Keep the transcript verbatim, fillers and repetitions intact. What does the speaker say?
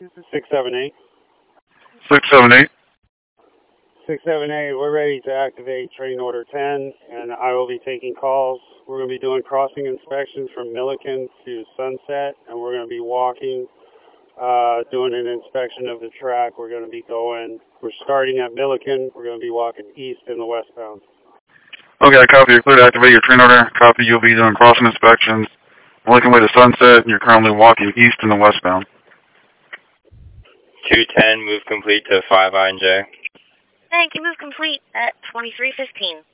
six seven eight. six seven eight. six seven eight, we're ready to activate train order ten, and I will be taking calls. We're going to be doing crossing inspections from Milliken to Sunset, and we're going to be walking, uh, doing an inspection of the track. We're going to be going, we're starting at Milliken. We're going to be walking east in the westbound. Okay, copy. You're clear to activate your train order. Copy. You'll be doing crossing inspections. Milliken way to Sunset, and you're currently walking east in the westbound. two ten, move complete to five I N J. Thank you, move complete at twenty-three fifteen.